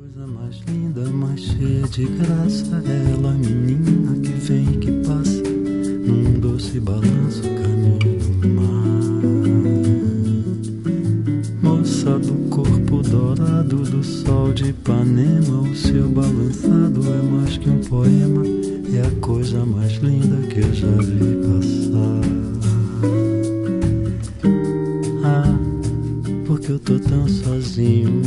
Coisa mais linda, mais cheia de graça, é ela, menina que vem e que passa, num doce balanço caminho do mar. Moça do corpo dourado do sol de Ipanema, o seu balançado é mais que um poema, é a coisa mais linda que eu já vi passar. Ah, porque eu tô tão sozinho